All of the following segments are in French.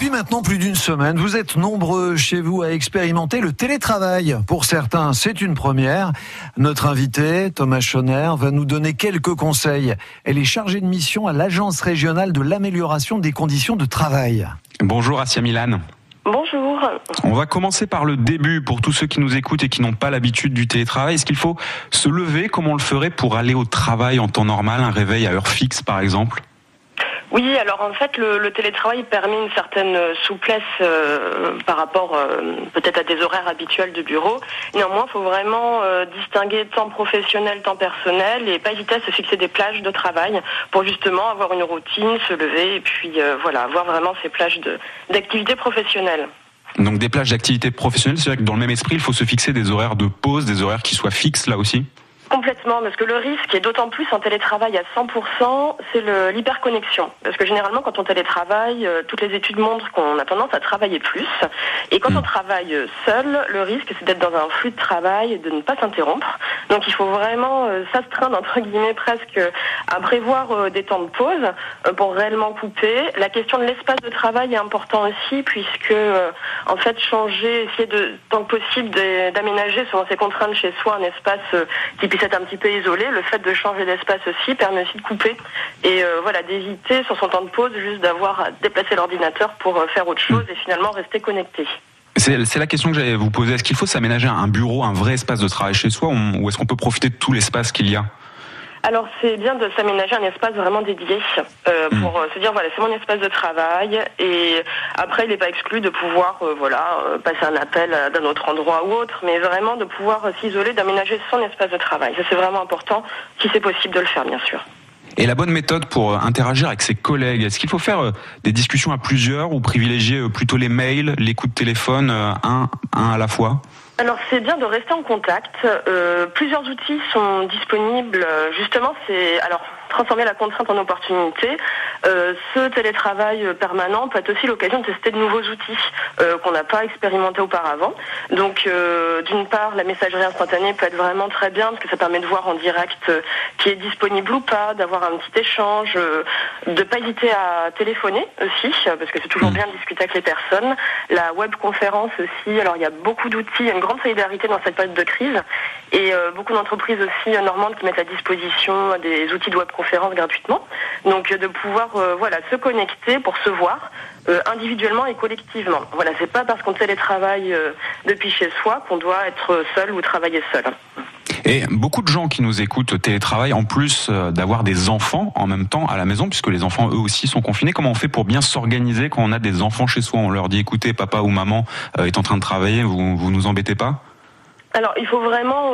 Depuis maintenant plus d'une semaine, vous êtes nombreux chez vous à expérimenter le télétravail. Pour certains, c'est une première. Notre invité, Thomas Schoner, va nous donner quelques conseils. Elle est chargée de mission à l'Agence régionale de l'amélioration des conditions de travail. Bonjour Assia Milan. Bonjour. On va commencer par le début pour tous ceux qui nous écoutent et qui n'ont pas l'habitude du télétravail. Est-ce qu'il faut se lever comme on le ferait pour aller au travail en temps normal, un réveil à heure fixe par exemple ? Oui, alors en fait, le télétravail permet une certaine souplesse par rapport peut-être à des horaires habituels de bureau. Néanmoins, il faut vraiment distinguer temps professionnel, temps personnel et pas hésiter à se fixer des plages de travail pour justement avoir une routine, se lever et puis avoir vraiment ces plages d'activité professionnelle. Donc des plages d'activité professionnelle, c'est vrai que dans le même esprit, il faut se fixer des horaires de pause, des horaires qui soient fixes là aussi ? Complètement, parce que le risque, et d'autant plus en télétravail à 100%, c'est l'hyperconnexion. Parce que généralement, quand on télétravaille, toutes les études montrent qu'on a tendance à travailler plus. Et quand on travaille seul, le risque, c'est d'être dans un flux de travail et de ne pas s'interrompre. Donc il faut vraiment s'astreindre, entre guillemets, presque à prévoir des temps de pause pour réellement couper. La question de l'espace de travail est importante aussi, puisque en fait, changer, essayer de tant que possible d'aménager selon ses contraintes chez soi un espace qui puisse être un petit peu isolé. Le fait de changer d'espace aussi permet aussi de couper et d'éviter sur son temps de pause juste d'avoir à déplacer l'ordinateur pour faire autre chose et finalement rester connecté. C'est la question que j'allais vous poser. Est-ce qu'il faut s'aménager un bureau, un vrai espace de travail chez soi ou est-ce qu'on peut profiter de tout l'espace qu'il y a ? Alors c'est bien de s'aménager un espace vraiment dédié pour se dire voilà, c'est mon espace de travail et après il n'est pas exclu de pouvoir passer un appel d'un autre endroit ou autre, mais vraiment de pouvoir s'isoler, d'aménager son espace de travail. Ça c'est vraiment important, si c'est possible de le faire bien sûr. Et la bonne méthode pour interagir avec ses collègues, est-ce qu'il faut faire des discussions à plusieurs ou privilégier plutôt les mails, les coups de téléphone, un à la fois ? Alors c'est bien de rester en contact. Plusieurs outils sont disponibles. Justement, c'est transformer la contrainte en opportunité. Ce télétravail permanent peut être aussi l'occasion de tester de nouveaux outils qu'on n'a pas expérimentés auparavant. Donc d'une part, la messagerie instantanée peut être vraiment très bien parce que ça permet de voir en direct qui est disponible ou pas, d'avoir un petit échange, de pas hésiter à téléphoner aussi parce que c'est toujours bien de discuter avec les personnes. La webconférence aussi. Alors il y a beaucoup d'outils, il y a une grande solidarité dans cette période de crise et beaucoup d'entreprises aussi normandes qui mettent à disposition des outils de webconférence gratuitement. Donc de pouvoir se connecter pour se voir individuellement et collectivement. Voilà, c'est pas parce qu'on télétravaille depuis chez soi qu'on doit être seul ou travailler seul. Et beaucoup de gens qui nous écoutent télétravaillent en plus d'avoir des enfants en même temps à la maison, puisque les enfants eux aussi sont confinés. Comment on fait pour bien s'organiser quand on a des enfants chez soi ? On leur dit écoutez, papa ou maman est en train de travailler, vous nous embêtez pas ? Alors, il faut vraiment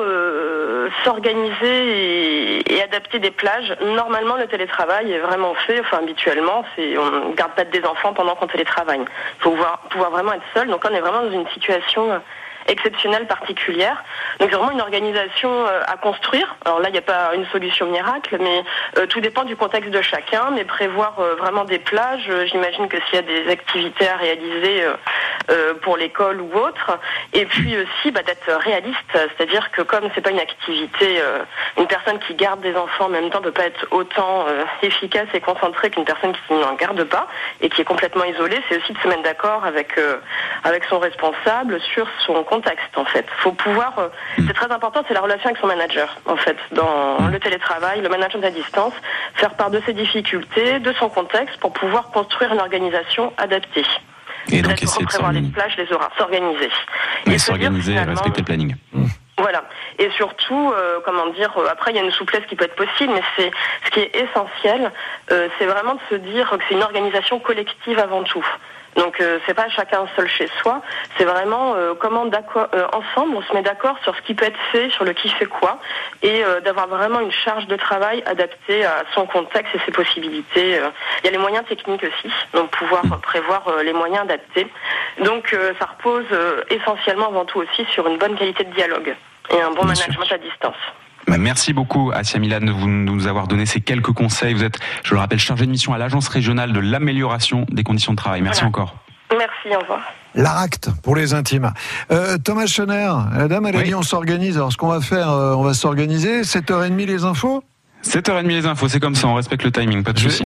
s'organiser et adapter des plages. Normalement, le télétravail est vraiment fait, habituellement, on ne garde pas des enfants pendant qu'on télétravaille. Il faut pouvoir vraiment être seul. Donc, on est vraiment dans une situation exceptionnelle, particulière. Donc c'est vraiment une organisation à construire. Alors là, il n'y a pas une solution miracle, mais tout dépend du contexte de chacun, mais prévoir vraiment des plages. J'imagine que s'il y a des activités à réaliser pour l'école ou autre, et puis aussi d'être réaliste, c'est-à-dire que comme c'est pas une activité, une personne qui garde des enfants en même temps peut pas être autant efficace et concentrée qu'une personne qui n'en garde pas et qui est complètement isolée. C'est aussi de se mettre d'accord avec son responsable sur son contexte en fait. Faut pouvoir, c'est très important, c'est la relation avec son manager en fait dans le télétravail, le management à distance, faire part de ses difficultés, de son contexte pour pouvoir construire une organisation adaptée. Et donc essayer de prévoir les plages, les horaires, s'organiser. Et s'organiser, respecter le planning. Voilà. Et surtout, après il y a une souplesse qui peut être possible, mais ce qui est essentiel, c'est vraiment de se dire que c'est une organisation collective avant tout. Donc c'est pas chacun seul chez soi, c'est vraiment ensemble on se met d'accord sur ce qui peut être fait, sur le qui fait quoi, et d'avoir vraiment une charge de travail adaptée à son contexte et ses possibilités. Il y a les moyens techniques aussi, donc pouvoir prévoir les moyens adaptés. Donc ça repose essentiellement avant tout aussi sur une bonne qualité de dialogue et un bon management à distance. Merci beaucoup Assia Milan de nous avoir donné ces quelques conseils. Vous êtes, je le rappelle, chargée de mission à l'Agence régionale de l'amélioration des conditions de travail. Merci encore. Merci, au revoir. L'ARACT pour les intimes. Thomas Schoner, la dame elle a dit on s'organise. Alors ce qu'on va faire, on va s'organiser. 7h30 les infos ? 7h30 les infos, c'est comme ça, on respecte le timing, pas de souci.